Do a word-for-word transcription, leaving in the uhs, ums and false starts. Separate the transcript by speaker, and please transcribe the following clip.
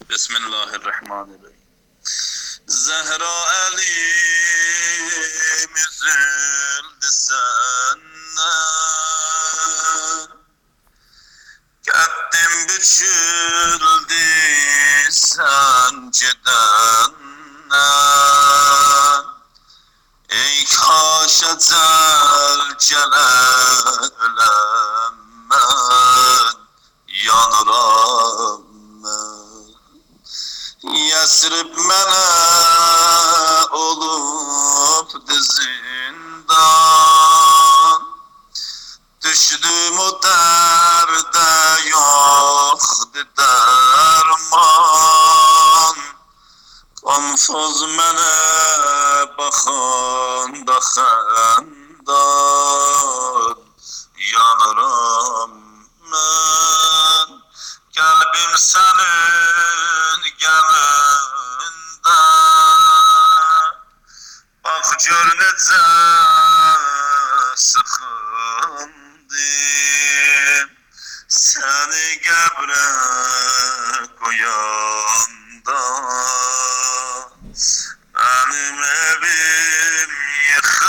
Speaker 1: Bismillahirrahmanirrahim. Zehra elim üzüldü senden, Kettim büçüldü sen gidenden. Ey kaş ecel gelelem ben, yanıram ben. Yesrib mənə olub zindan, düşdüm o dərdə yoxdur dərman. Qanfaz mənə baxanda xəndan, yanıram mən. Qəlbim sənin gəlində, bax gör necə sıxır